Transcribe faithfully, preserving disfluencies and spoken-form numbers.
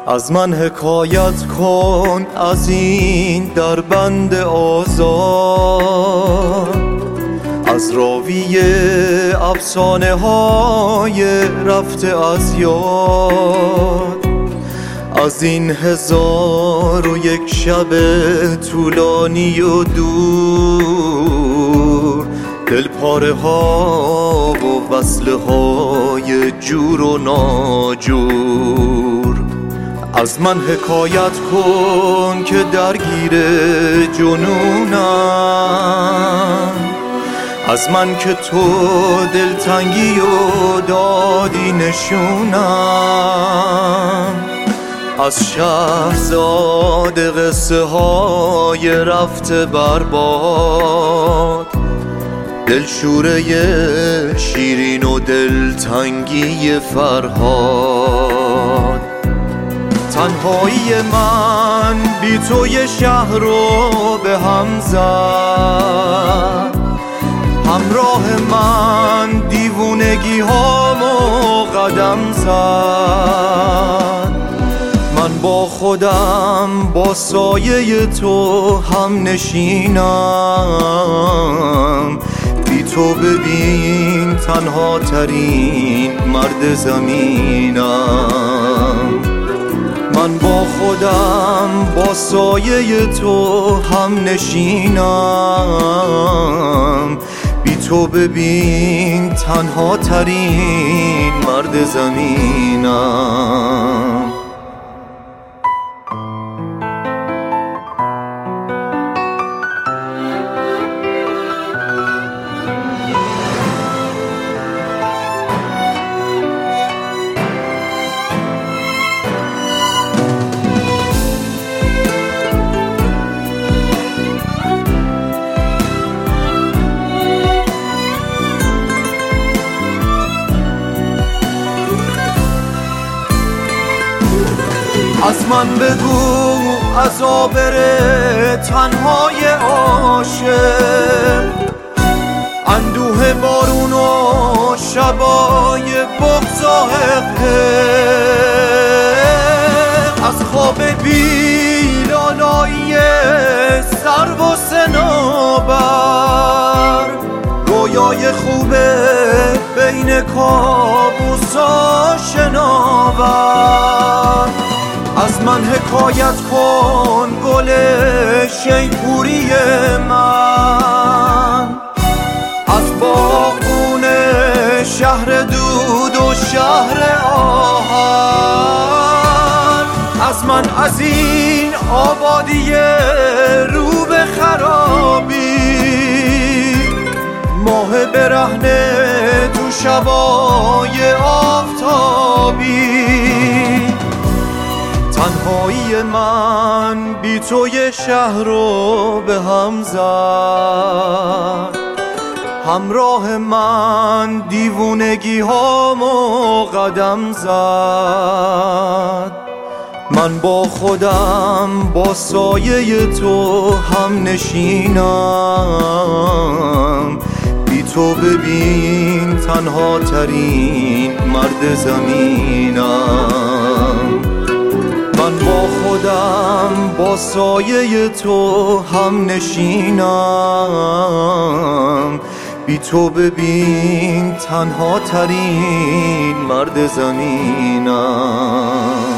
از من حکایت کن از این در بند آزاد، از راوی افسانه های رفته از یاد، از این هزار و یک شب طولانی و دور، دل پاره ها و وصله های جور و ناجور. از من حکایت کن که درگیر جنونم، از من که تو دلتنگی و دادی نشونم، از شهرزاد قصه های رفته برباد، دلشوره شیرین و دلتنگی فرهاد. تنهایی من بی تو یه شهر رو به هم زد، همراه من دیوونگی هامو قدم زد. من با خودم با سایه تو هم نشینم، بی تو ببین تنها ترین مرد زمینم. من با خودم با سایه تو هم نشینم، بی تو ببین تنها ترین مرد زمینم. از من بگو از آبر تنهای عاشق، اندوه بارون و شبای بغض و حقه، از خواب بی‌لالایی سرو و صنوبر، رویای خوبه بین کابوسا شناور. از من حکایت کن گل شیپوری من، از باغون شهر دود و شهر آهن. از من از این آبادی رو به خرابی، ماه برهنه تو شبای آفتابی. تنهایی من بی تو یه شهر رو به هم زد، همراه من دیوونگی هامو قدم زد. من با خودم با سایه تو هم نشینم، بی تو ببین تنها ترین مرد زمینم. من با خودم با سایه تو هم نشینم، بی تو ببین تنها ترین مرد زمینم.